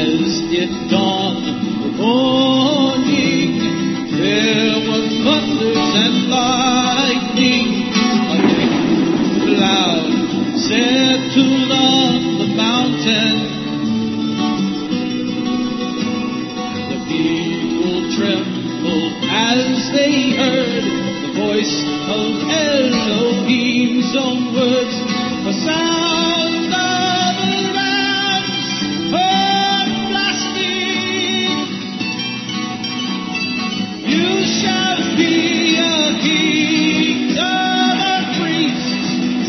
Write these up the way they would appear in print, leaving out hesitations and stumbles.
as it dawned the morning, there was thunders and lightning. A thick cloud settled on the mountain. The people trembled as they heard the voice of Elohim's own words, the sound of a ram's horn blasting. You shall be a kingdom of priests.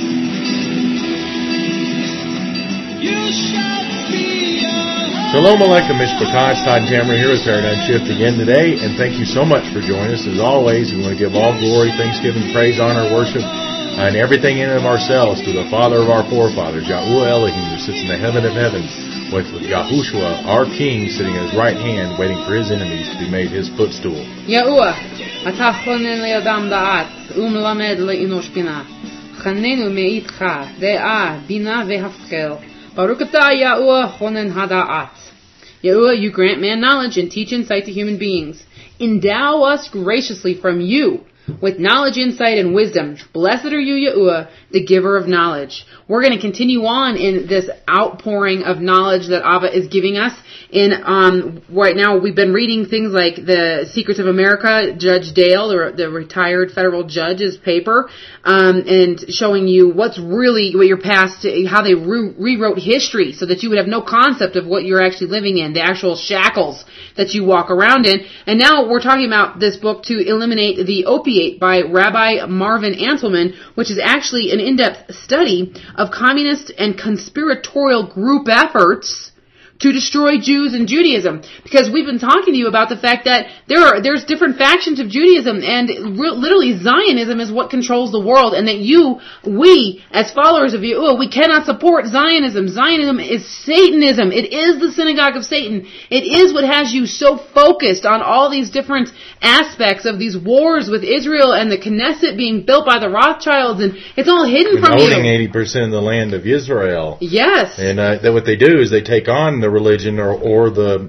You shall be a... Shalom Aleichem Mishpachah. It's Todd Tamra here with Paradigm Shift again today, and thank you so much for joining us. As always, we want to give all glory, thanksgiving, praise, honor, worship, and everything in and of ourselves to the Father of our forefathers, Yahuwah Elohim, who sits in the heaven of heavens, with Yahushua, our King, sitting at his right hand, waiting for his enemies to be made his footstool. Yahuwah, אתה חונן לאדם דעת, ומלמד לאנוש בינה. חננו מאיתך, דעה, בינה והשכל. Baruch atah Yahuwah chonen hada'at. Yahuwah, you grant man knowledge and teach insight to human beings. Endow us graciously from you with knowledge, insight, and wisdom. Blessed are you, Yahuwah, the giver of knowledge. We're going to continue on in this outpouring of knowledge that Abba is giving us. Right now, we've been reading things like The Secrets of America, Judge Dale, the retired federal judge's paper, and showing you what your past, how they rewrote history so that you would have no concept of what you're actually living in, the actual shackles that you walk around in. And now we're talking about this book, To Eliminate the Opiate, by Rabbi Marvin Anselman, which is actually an in-depth study of communist and conspiratorial group efforts to destroy Jews and Judaism. Because we've been talking to you about the fact that there's different factions of Judaism, and literally Zionism is what controls the world, and that we, as followers of Yahuwah, we cannot support Zionism. Zionism is Satanism. It is the synagogue of Satan. It is what has you so focused on all these different aspects of these wars with Israel and the Knesset being built by the Rothschilds, and it's all hidden from you. Owning 80% of the land of Israel. Yes. And what they do is they take on the religion or the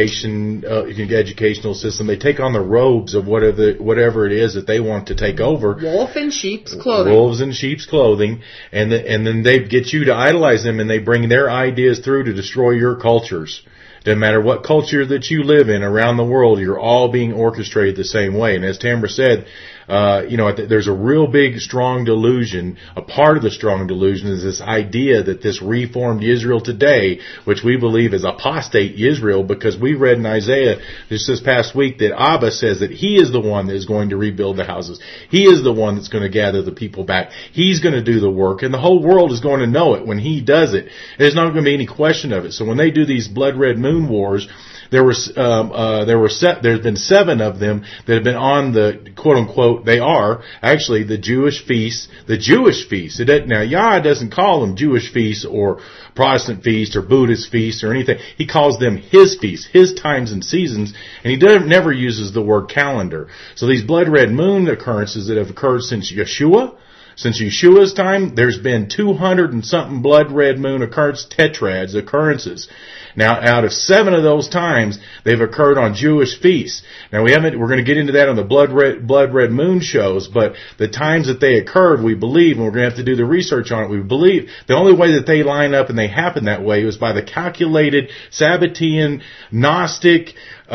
educational system. They take on the robes of whatever it is that they want to take over. Wolves in sheep's clothing. Wolves in sheep's clothing, and then they get you to idolize them, and they bring their ideas through to destroy your cultures. Doesn't matter what culture that you live in around the world, you're all being orchestrated the same way. And as Tamra said, there's a real big, strong delusion. A part of the strong delusion is this idea that this reformed Israel today, which we believe is apostate Israel, because we read in Isaiah just this past week that Abba says that he is the one that is going to rebuild the houses. He is the one that's going to gather the people back. He's going to do the work, and the whole world is going to know it when he does it. There's not going to be any question of it. So when they do these blood red moon wars, there's been 7 of them that have been on the quote unquote, they are actually the Jewish feasts. Now Yah doesn't call them Jewish feasts or Protestant feasts or Buddhist feasts or anything. He calls them his feasts, his times and seasons, and he never uses the word calendar. So these blood red moon occurrences that have occurred since Yeshua's time, there's been 200 and something blood red moon occurrences. Now, out of 7 of those times, they've occurred on Jewish feasts. Now, we're going to get into that on the blood red moon shows, but the times that they occurred, we believe, and we're going to have to do the research on it, we believe the only way that they line up and they happen that way was by the calculated Sabbatean, Gnostic,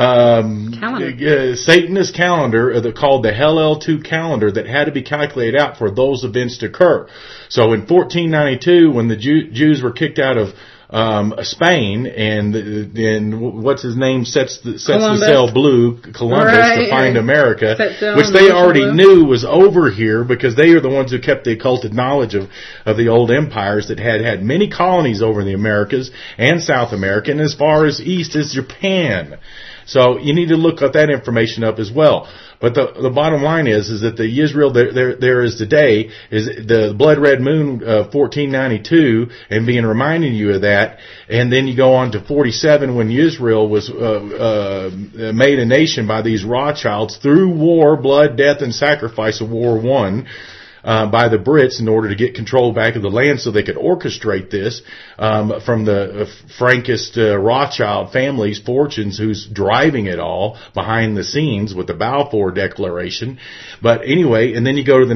Satanist calendar called the Hellel 2 calendar that had to be calculated out for those events to occur. So in 1492, when the Jews were kicked out of Spain, and what's his name sets the sail blue, Columbus, right, to find America, which they already knew was over here because they are the ones who kept the occulted knowledge of the old empires that had many colonies over in the Americas and South America, and as far as east as Japan. So you need to look at that information up as well. But the bottom line is that the Israel there is today is the blood red moon 1492, and being reminding you of that. And then you go on to 47 when Israel was made a nation by these Rothschilds through war, blood, death, and sacrifice of War I. by the Brits in order to get control back of the land so they could orchestrate this from the Frankist Rothschild family's fortunes, who's driving it all behind the scenes with the Balfour Declaration. But anyway, and then you go to the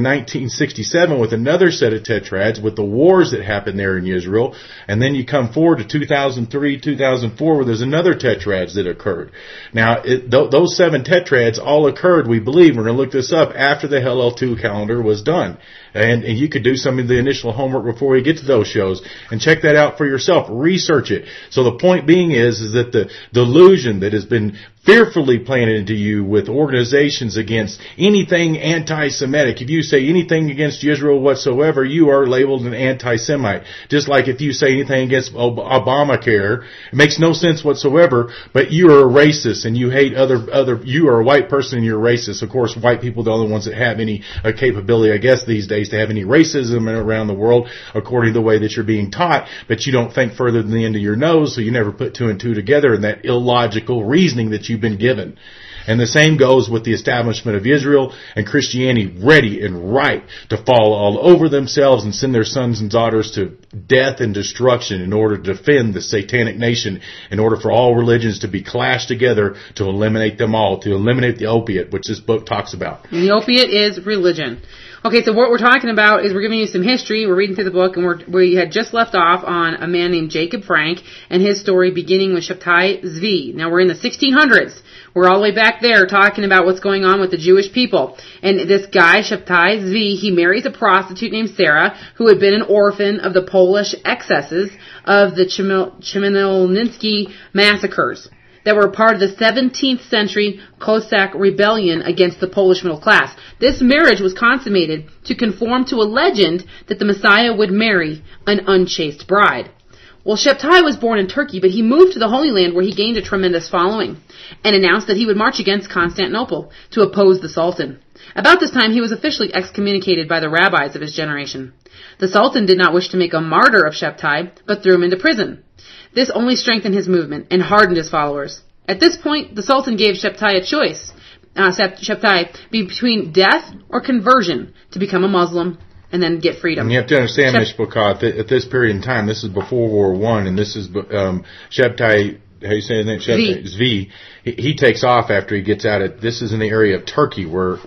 1967 with another set of tetrads with the wars that happened there in Israel, and then you come forward to 2003, 2004, where there's another tetrads that occurred. Now, those 7 tetrads all occurred, we believe, we're going to look this up, after the Hillel 2 calendar was done. And you could do some of the initial homework before you get to those shows and check that out for yourself. Research it. So the point being is that the delusion that has been fearfully planted into you with organizations against anything anti-Semitic. If you say anything against Israel whatsoever, you are labeled an anti-Semite. Just like if you say anything against Obamacare, it makes no sense whatsoever, but you are a racist and you hate you are a white person and you're racist. Of course, white people are the only ones that have any capability, I guess, these days to have any racism around the world according to the way that you're being taught, but you don't think further than the end of your nose, so you never put 2 and 2 together in that illogical reasoning that you've been given. And the same goes with the establishment of Israel and Christianity, ready and right to fall all over themselves and send their sons and daughters to death and destruction in order to defend the satanic nation, in order for all religions to be clashed together to eliminate them all, to eliminate the opiate, which this book talks about. And the opiate is religion. Okay, so what we're talking about is we're giving you some history. We're reading through the book, and we had just left off on a man named Jacob Frank and his story beginning with Shabtai Zvi. Now we're in the 1600s. We're all the way back there talking about what's going on with the Jewish people. And this guy, Shabtai Zvi, he marries a prostitute named Sarah, who had been an orphan of the Polish excesses of the Chmielnicki massacres that were part of the 17th century Cossack rebellion against the Polish middle class. This marriage was consummated to conform to a legend that the Messiah would marry an unchaste bride. Well, Shabtai was born in Turkey, but he moved to the Holy Land where he gained a tremendous following and announced that he would march against Constantinople to oppose the Sultan. About this time, he was officially excommunicated by the rabbis of his generation. The Sultan did not wish to make a martyr of Shabtai, but threw him into prison. This only strengthened his movement and hardened his followers. At this point, the Sultan gave Shabtai a choice, between death or conversion to become a Muslim and then get freedom. And you have to understand, Mishpachah, at this period in time, this is before World War I, and this is Shabtai, how you say his name? Zvi. He takes off after he gets out of, this is in the area of Turkey where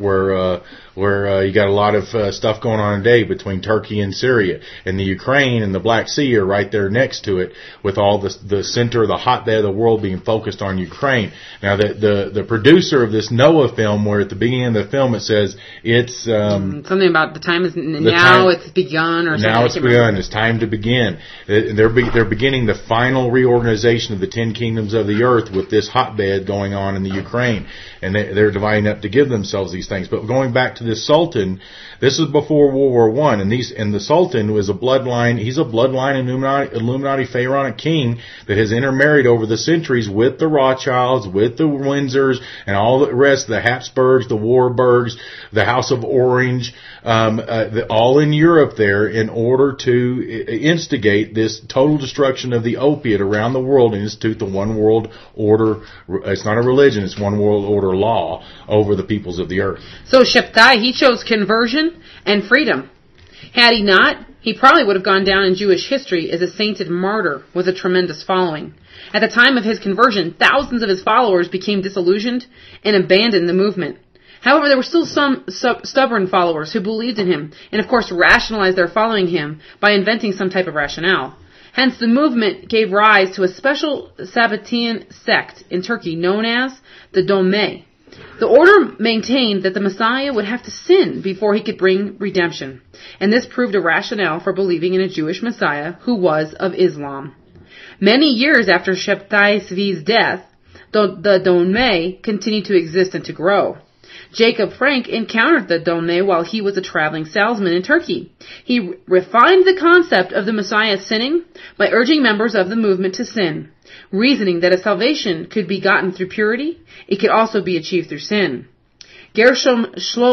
you got a lot of stuff going on today between Turkey and Syria, and the Ukraine and the Black Sea are right there next to it, with all the center, the hotbed of the world being focused on Ukraine. Now the producer of this Noah film, where at the beginning of the film it says it's something about the time is now, it's begun, or something. Now it's begun. It's time to begin. They're beginning the final reorganization of the 10 kingdoms of the earth with this hotbed going on in the Ukraine, and they're dividing up to give themselves these things. But going back to this Sultan, this is before World War I, and the Sultan was a bloodline. He's a bloodline Illuminati Pharaonic king that has intermarried over the centuries with the Rothschilds, with the Windsors, and all the rest, the Habsburgs, the Warburgs, the House of Orange, all in Europe there, in order to instigate this total destruction of the opiate around the world and institute the one world order. It's not a religion, it's one world order law over the peoples of the earth. So Shabtai, he chose conversion and freedom. Had he not, he probably would have gone down in Jewish history as a sainted martyr with a tremendous following. At the time of his conversion, thousands of his followers became disillusioned and abandoned the movement. However, there were still some stubborn followers who believed in him and, of course, rationalized their following him by inventing some type of rationale. Hence, the movement gave rise to a special Sabbatean sect in Turkey known as the Dome. The order maintained that the Messiah would have to sin before he could bring redemption, and this proved a rationale for believing in a Jewish Messiah who was of Islam. Many years after Shabtai Zvi's death, the Dome continued to exist and to grow. Jacob Frank encountered the Dome while he was a traveling salesman in Turkey. He refined the concept of the Messiah sinning by urging members of the movement to sin, reasoning that if salvation could be gotten through purity, it could also be achieved through sin. Gershom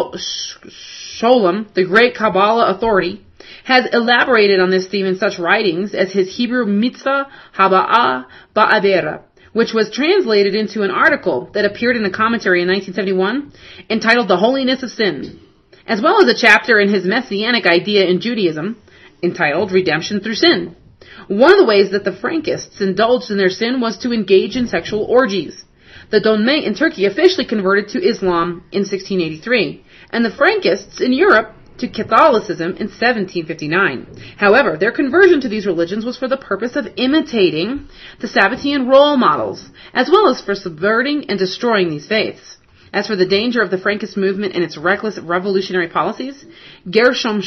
Scholem, the great Kabbalah authority, has elaborated on this theme in such writings as his Hebrew Mitzvah Haba'ah Ba'avera, which was translated into an article that appeared in a commentary in 1971 entitled The Holiness of Sin. as well as a chapter in his messianic idea in Judaism entitled Redemption Through Sin. One of the ways that the Frankists indulged in their sin was to engage in sexual orgies. The Donmei in Turkey officially converted to Islam in 1683, and the Frankists in Europe to Catholicism in 1759. However, their conversion to these religions was for the purpose of imitating the Sabbatean role models, as well as for subverting and destroying these faiths. As for the danger of the Frankist movement and its reckless revolutionary policies, Gershom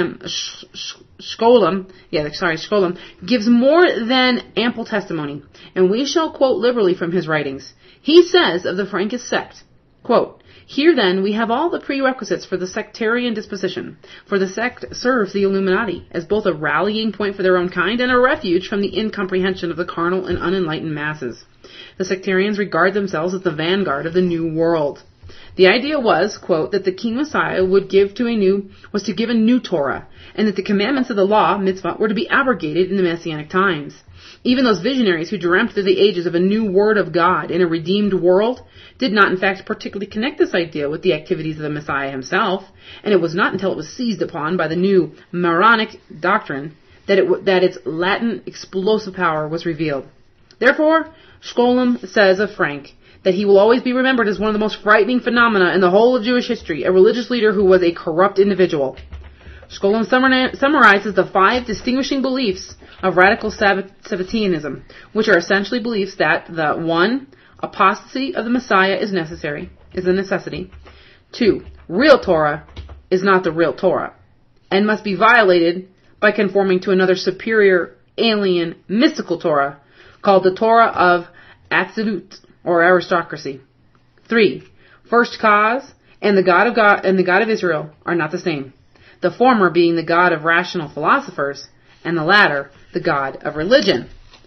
Scholem gives more than ample testimony, and we shall quote liberally from his writings. He says of the Frankist sect, quote, "Here then we have all the prerequisites for the sectarian disposition, for the sect serves the Illuminati as both a rallying point for their own kind and a refuge from the incomprehension of the carnal and unenlightened masses. The sectarians regard themselves as the vanguard of the new world. The idea was, quote, that the King Messiah was to give a new Torah, and that the commandments of the law, mitzvah, were to be abrogated in the Messianic times. Even those visionaries who dreamt through the ages of a new word of God in a redeemed world did not in fact particularly connect this idea with the activities of the Messiah himself, and it was not until it was seized upon by the new Maronite doctrine that its latent explosive power was revealed. Therefore, Scholem says of Frank that he will always be remembered as one of the most frightening phenomena in the whole of Jewish history, a religious leader who was a corrupt individual. Scholem summarizes the 5 distinguishing beliefs of radical Sabbateanism, which are essentially beliefs that the 1. Apostasy of the Messiah is a necessity. 2. Real Torah is not the real Torah, and must be violated by conforming to another superior, alien, mystical Torah, called the Torah of Absolute, or aristocracy. 3. First cause and the God of Israel are not the same, the former being the God of rational philosophers, and the latter the God of religion.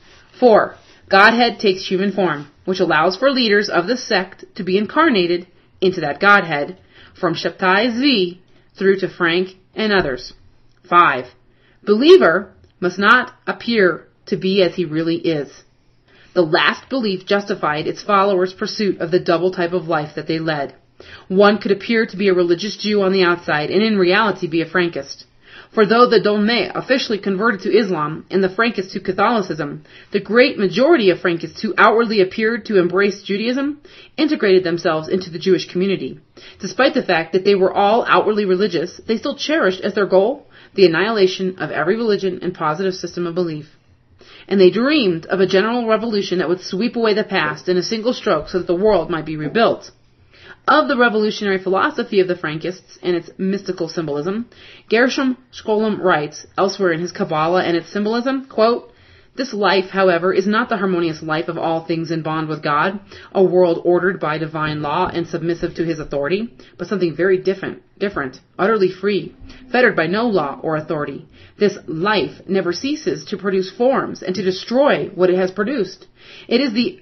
4. Godhead takes human form, which allows for leaders of the sect to be incarnated into that Godhead, from Shabtai Zvi through to Frank and others. 5. Believer must not appear to be as he really is. The last belief justified its followers' pursuit of the double type of life that they led. One could appear to be a religious Jew on the outside and in reality be a Frankist. For though the Dolmei officially converted to Islam and the Frankists to Catholicism, the great majority of Frankists who outwardly appeared to embrace Judaism integrated themselves into the Jewish community. Despite the fact that they were all outwardly religious, they still cherished as their goal the annihilation of every religion and positive system of belief. And they dreamed of a general revolution that would sweep away the past in a single stroke so that the world might be rebuilt. Of the revolutionary philosophy of the Frankists and its mystical symbolism, Gershom Scholem writes elsewhere in his Kabbalah and its symbolism, quote, "This life, however, is not the harmonious life of all things in bond with God, a world ordered by divine law and submissive to his authority, but something very different, utterly free, fettered by no law or authority. This life never ceases to produce forms and to destroy what it has produced. It is the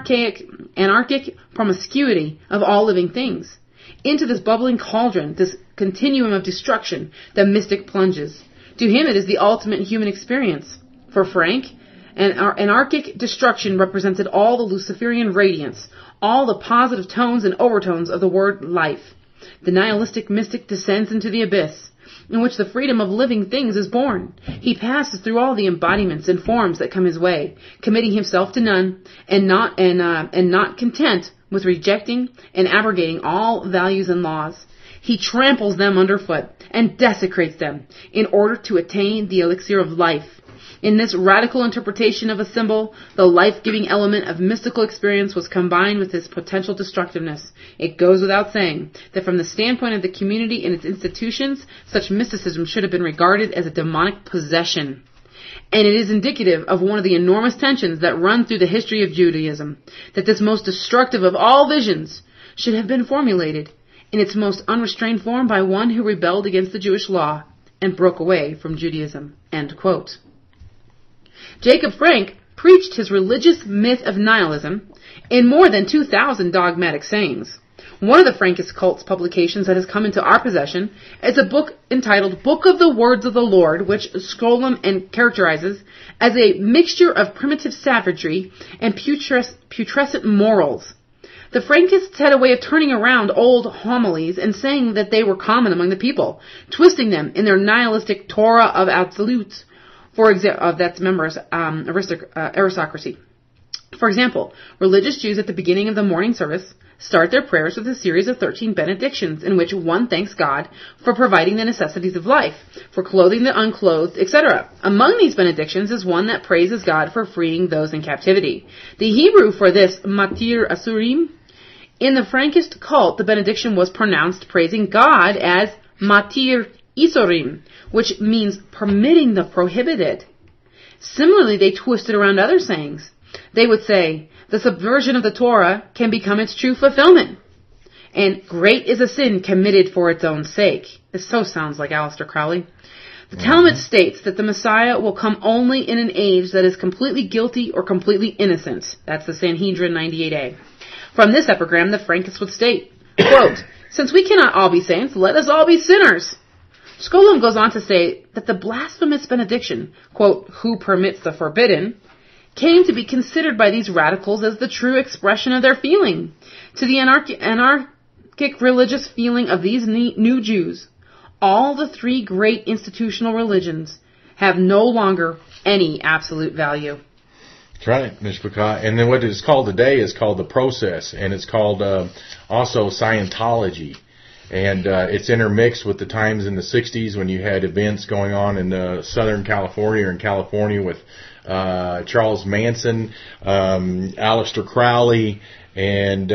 anarchic promiscuity of all living things. Into this bubbling cauldron, this continuum of destruction, the mystic plunges. To him it is the ultimate human experience. For Frank, anarchic destruction represented all the Luciferian radiance, all the positive tones and overtones of the word life. The nihilistic mystic descends into the abyss, in which the freedom of living things is born. He passes through all the embodiments and forms that come his way, committing himself to none, and not content with rejecting and abrogating all values and laws. He tramples them underfoot and desecrates them in order to attain the elixir of life. In this radical interpretation of a symbol, the life-giving element of mystical experience was combined with its potential destructiveness. It goes without saying that from the standpoint of the community and its institutions, such mysticism should have been regarded as a demonic possession. And it is indicative of one of the enormous tensions that run through the history of Judaism, that this most destructive of all visions should have been formulated in its most unrestrained form by one who rebelled against the Jewish law and broke away from Judaism." End quote. Jacob Frank preached his religious myth of nihilism in more than 2,000 dogmatic sayings. One of the Frankist cult's publications that has come into our possession is a book entitled Book of the Words of the Lord, which Scholem characterizes as a mixture of primitive savagery and putrescent morals. The Frankists had a way of turning around old homilies and saying that they were common among the people, twisting them in their nihilistic Torah of absolutes, for example, that's members aristocracy. For example, religious Jews at the beginning of the morning service start their prayers with a series of 13 benedictions in which one thanks God for providing the necessities of life, for clothing the unclothed, etc. Among these benedictions is one that praises God for freeing those in captivity. The Hebrew for this, Matir Asurim, in the Frankist cult, the benediction was pronounced praising God as Matir Isurim, which means permitting the prohibited. Similarly, they twisted around other sayings. They would say, the subversion of the Torah can become its true fulfillment. And great is a sin committed for its own sake. This so sounds like Aleister Crowley. The Talmud states that the Messiah will come only in an age that is completely guilty or completely innocent. That's the Sanhedrin 98a. From this epigram, the Frankists would state, quote, since we cannot all be saints, let us all be sinners. Scholem goes on to say that the blasphemous benediction, quote, who permits the forbidden, came to be considered by these radicals as the true expression of their feeling. To the anarchic religious feeling of these new Jews, all the three great institutional religions have no longer any absolute value. That's right, Mishpachah. And then what it's called today is called the process, and it's called also Scientology. And it's intermixed with the times in the 60s when you had events going on in Southern California or in California with Charles Manson, Aleister Crowley, and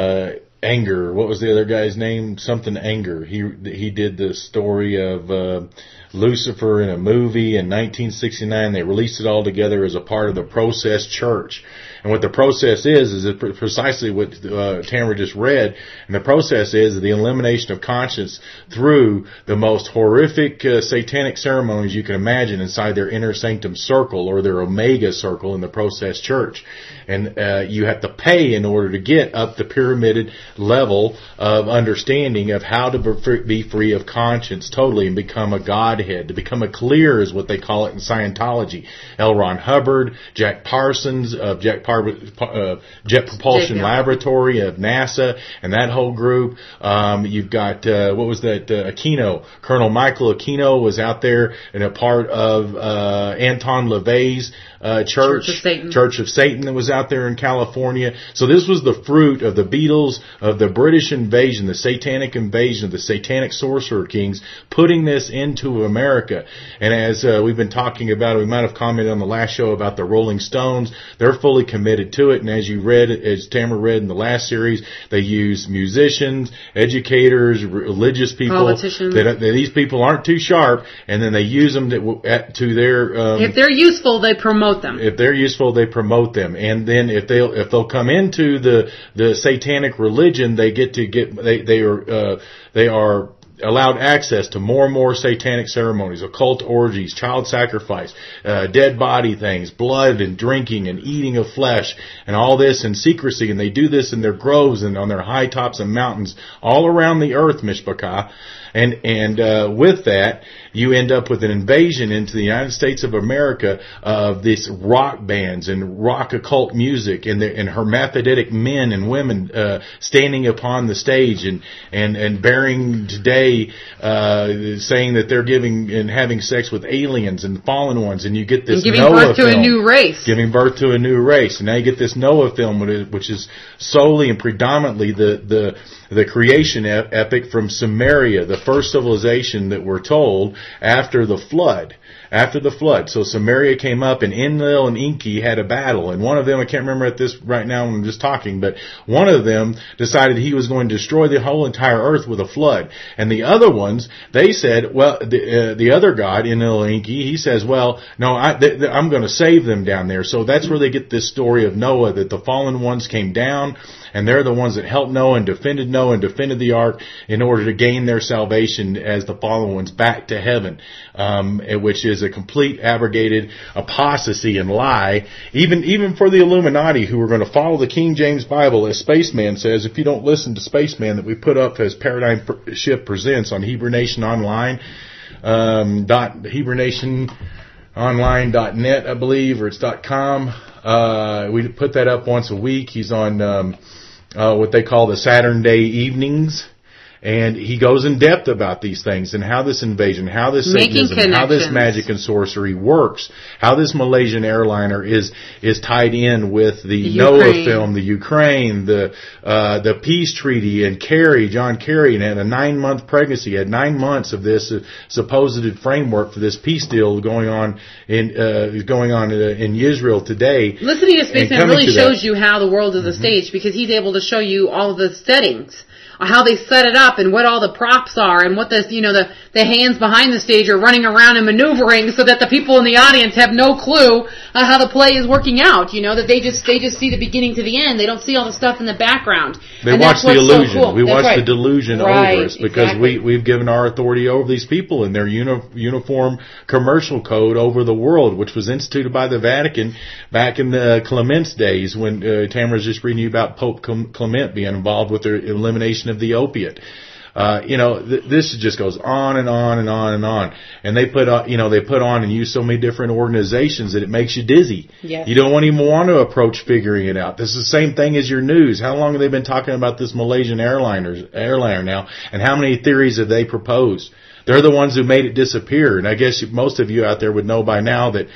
Anger. What was the other guy's name? Something Anger. He did the story of Lucifer in a movie in 1969. They released it all together as a part of the Process Church. And what the process is precisely what Tamara just read. And the process is the elimination of conscience through the most horrific satanic ceremonies you can imagine inside their inner sanctum circle or their omega circle in the Process Church. And you have to pay in order to get up the pyramided level of understanding of how to be free of conscience totally and become a Godhead. To become a clear is what they call it in Scientology. L. Ron Hubbard, Jack Parsons of Jet Propulsion Laboratory of NASA, and that whole group. You've got, what was that, Aquino. Colonel Michael Aquino was out there and a part of Anton LaVey's Church of Satan that was out there in California. So this was the fruit of the Beatles, of the British invasion, the satanic invasion of the satanic sorcerer kings, putting this into America. And as we've been talking about, we might have commented on the last show about the Rolling Stones. They're fully committed to it. And as you read, as Tamara read in the last series, they use musicians, educators, religious people. Politicians. That these people aren't too sharp, and then they use them to their... if they're useful, they promote them. If they're useful, they promote them. And then if they'll come into the satanic religion, they are allowed access to more and more satanic ceremonies, occult orgies, child sacrifice, dead body things, blood and drinking and eating of flesh, and all this in secrecy. And they do this in their groves and on their high tops and mountains all around the earth, Mishpachah. And with that, you end up with an invasion into the United States of America of these rock bands and rock occult music and hermaphroditic men and women standing upon the stage and bearing today saying that they're giving and having sex with aliens and fallen ones, and you get this giving Noah birth to film, a new race. Giving birth to a new race, and now you get this Noah film, which is solely and predominantly the creation epic from Samaria, the first civilization that we're told after the flood. After the flood. So Samaria came up, and Enlil and Enki had a battle. And one of them, I can't remember at this right now when I'm just talking, but one of them decided he was going to destroy the whole entire earth with a flood. And the other ones, they said, well, the other god, Enlil and Enki, he says, well, no, I'm going to save them down there. So that's where they get this story of Noah, that the fallen ones came down, and they're the ones that helped Noah and defended the ark in order to gain their salvation as the fallen ones back to heaven, which is a complete abrogated apostasy and lie, even for the Illuminati, who are going to follow the King James Bible, as Spaceman says. If you don't listen to Spaceman, that we put up as Paradigm Shift Presents on Hebrew Nation Online, HebrewNationOnline.net, I believe, or it's .com. We put that up once a week. He's on what they call the Saturn Day evenings. And he goes in depth about these things and how this invasion, how this Satanism, how this magic and sorcery works, how this Malaysian airliner is tied in with the Noah film, the Ukraine, the peace treaty, and John Kerry, and had a 9-month pregnancy, had 9 months of this supposed framework for this peace deal going on in Israel today. Listening to Spaceman really shows you how the world is a stage, because he's able to show you all of the settings, how they set it up and what all the props are and what the hands behind the stage are running around and maneuvering, so that the people in the audience have no clue how the play is working out. That they just see the beginning to the end. They don't see all the stuff in the background. They watch the illusion. So cool. We watch the delusion over us, because exactly. we've given our authority over these people and their uniform commercial code over the world, which was instituted by the Vatican back in the Clement's days, when Tamara's just reading you about Pope Clement being involved with the elimination of the opiate. This just goes on and on and on and on. And they put on and use so many different organizations that it makes you dizzy. Yes. You don't even want to approach figuring it out. This is the same thing as your news. How long have they been talking about this Malaysian airliner now? And how many theories have they proposed? They're the ones who made it disappear. And I guess most of you out there would know by now that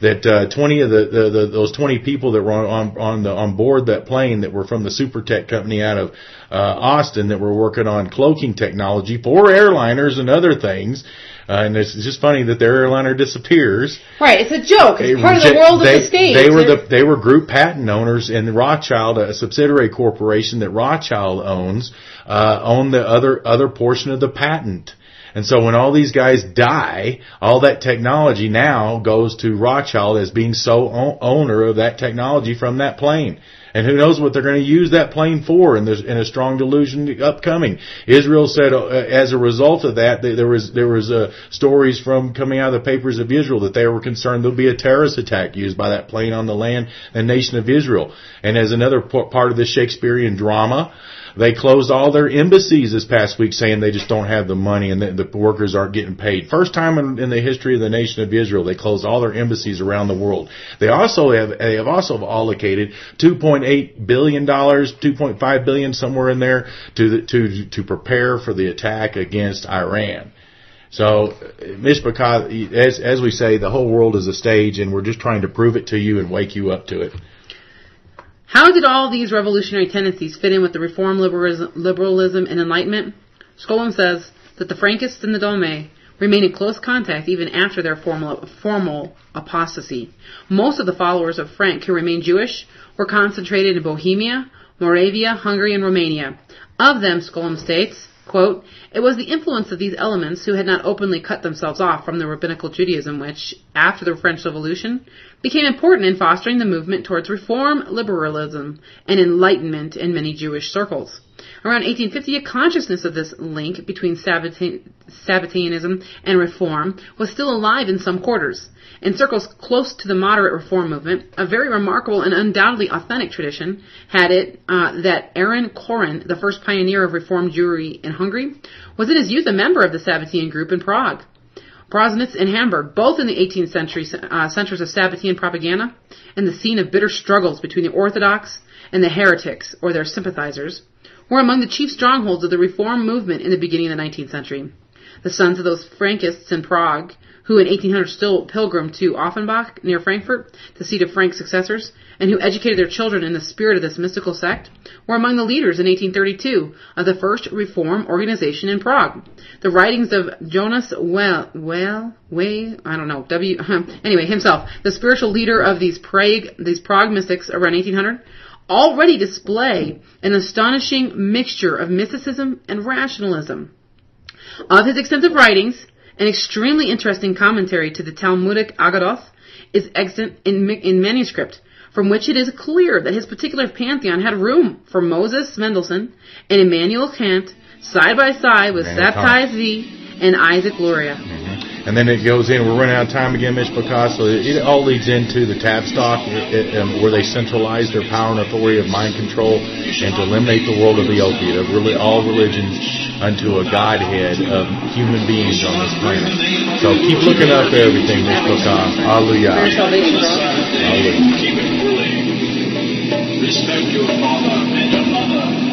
20 of those 20 people that were on board that plane that were from the Supertech company out of Austin that were working on cloaking technology for airliners and other things. And it's just funny that their airliner disappears. Right, it's a joke. It's part of the world of the stage. They were group patent owners, and Rothschild, a subsidiary corporation that Rothschild owns, owned the other portion of the patent. And so when all these guys die, all that technology now goes to Rothschild as being sole owner of that technology from that plane. And who knows what they're going to use that plane for, and there's a strong delusion upcoming. Israel said as a result of that, there was stories from coming out of the papers of Israel that they were concerned there'll be a terrorist attack used by that plane on the land and nation of Israel. And as another part of the Shakespearean drama, they closed all their embassies this past week, saying they just don't have the money and the workers aren't getting paid. First time in the history of the nation of Israel, they closed all their embassies around the world. They have also allocated $2.8 billion, $2.5 billion somewhere in there to prepare for the attack against Iran. So, Mishpachah, as we say, the whole world is a stage, and we're just trying to prove it to you and wake you up to it. How did all these revolutionary tendencies fit in with the reform, liberalism, and enlightenment? Scholem says that the Frankists and the Dome remained in close contact even after their formal apostasy. Most of the followers of Frank who remained Jewish were concentrated in Bohemia, Moravia, Hungary, and Romania. Of them, Scholem states, quote, "It was the influence of these elements who had not openly cut themselves off from the rabbinical Judaism which, after the French Revolution, became important in fostering the movement towards reform, liberalism, and enlightenment in many Jewish circles. Around 1850, a consciousness of this link between Sabbateanism and reform was still alive in some quarters. In circles close to the moderate reform movement, a very remarkable and undoubtedly authentic tradition had it that Aaron Koren, the first pioneer of Reformed Jewry in Hungary, was in his youth a member of the Sabbatean group in Prague. Brosnitz and Hamburg, both in the 18th century centers of Sabbatean propaganda and the scene of bitter struggles between the Orthodox and the heretics, or their sympathizers, were among the chief strongholds of the Reform movement in the beginning of the 19th century. The sons of those Frankists in Prague, who in 1800 still pilgrimed to Offenbach, near Frankfurt, the seat of Frank's successors, and who educated their children in the spirit of this mystical sect, were among the leaders in 1832 of the first Reform organization in Prague. The writings of Jonas himself, the spiritual leader of these Prague mystics around 1800, already display an astonishing mixture of mysticism and rationalism. Of his extensive writings, an extremely interesting commentary to the Talmudic Agadoth is extant in manuscript, from which it is clear that his particular pantheon had room for Moses Mendelssohn and Immanuel Kant side by side with Sabtai Zvi and Isaac Luria. And then it goes in, we're running out of time again, Mishpachah, so it all leads into the Tavistock, where they centralize their power and authority of mind control and to eliminate the world of the opiate, of really all religions unto a godhead of human beings on this planet. So keep looking up everything, Mishpachah. Hallelujah. Hallelujah. Respect your father and your mother.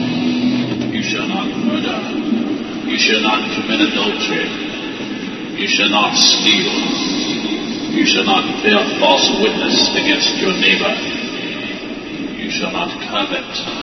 shall not murder. You shall not commit adultery. You shall not steal. You shall not bear false witness against your neighbor. You shall not covet.